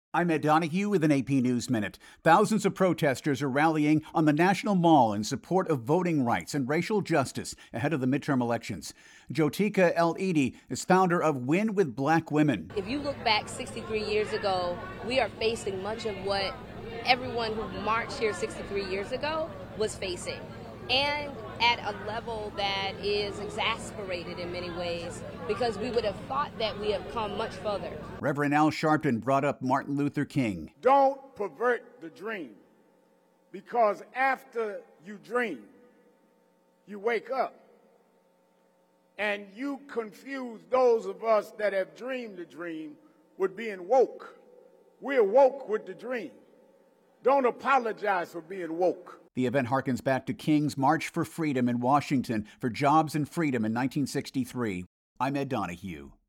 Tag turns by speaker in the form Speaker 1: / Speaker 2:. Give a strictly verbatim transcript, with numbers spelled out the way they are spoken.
Speaker 1: I'm Ed Donahue with an A P News Minute. Thousands of protesters are rallying on the National Mall in support of voting rights and racial justice ahead of the midterm elections. Jotika El-Eidi is founder of Win with Black Women.
Speaker 2: If you look back sixty-three years ago, we are facing much of what everyone who marched here sixty-three years ago was facing, and at a level that is exasperated in many ways, because we would have thought that we have come much further.
Speaker 1: Reverend Al Sharpton brought up Martin Luther King.
Speaker 3: Don't pervert the dream, because after you dream, you wake up. And you confuse those of us that have dreamed the dream with being woke. We're woke with the dream. Don't apologize for being woke.
Speaker 1: The event harkens back to King's March for Freedom in Washington for jobs and freedom in nineteen sixty-three. I'm Ed Donahue.